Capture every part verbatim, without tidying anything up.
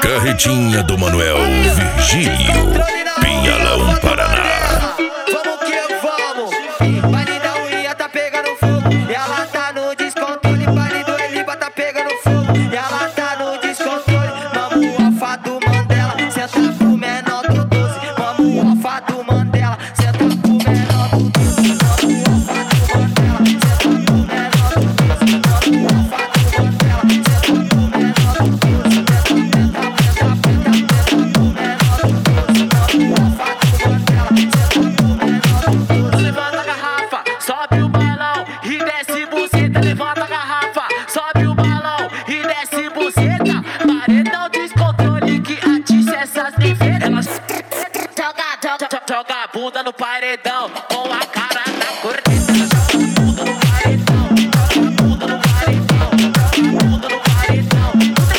Carretinha do Manuel Virgílio, Pinhalão, Paraná. Vamos que vamos. Baile da Uia tá pegando fogo e ela tá no descontrole. Baile do Eliba tá pegando fogo e ela tá no descontrole. Vamos alfa do Mandela, senta pro menor do doze. Vamos alfa do Mandela, senta pro menor do doze. Vamos alfa do Mandela, senta pro menor do doze. Vamos alfa do Mandela, senta pro menor do doze. Levanta a garrafa, sobe o balão e desce buceta. Levanta a garrafa, sobe o balão e desce buceta. Paredão descontrole que atiça essas defesas. Elas joga, joga, joga a bunda no paredão com a cara da corneta. Joga a bunda no paredão, joga a bunda no paredão, joga a bunda no paredão.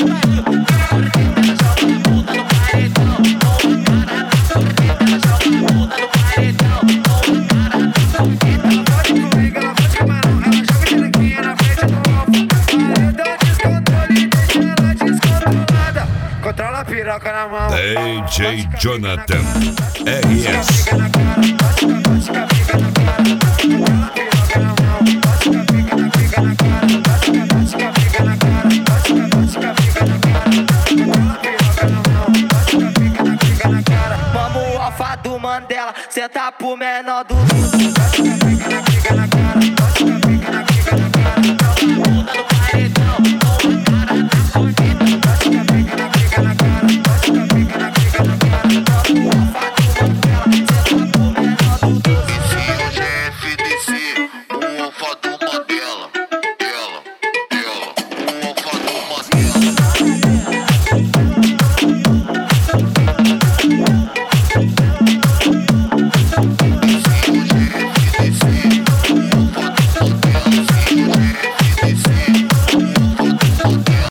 Puta que pariu, corneta. Ela joga a bunda no paredão com a cara da corneta. Ela joga a bunda no paredão com a cara da corneta. Ela pode comigo, ela pode chamar não. Ela joga direitinho na frente do alvo. Paredão descontrole, deixa ela descontrolada. Controla a piroca na mão. D J Jonathan R S. Vamos alfa do Mandela, senta pro menor do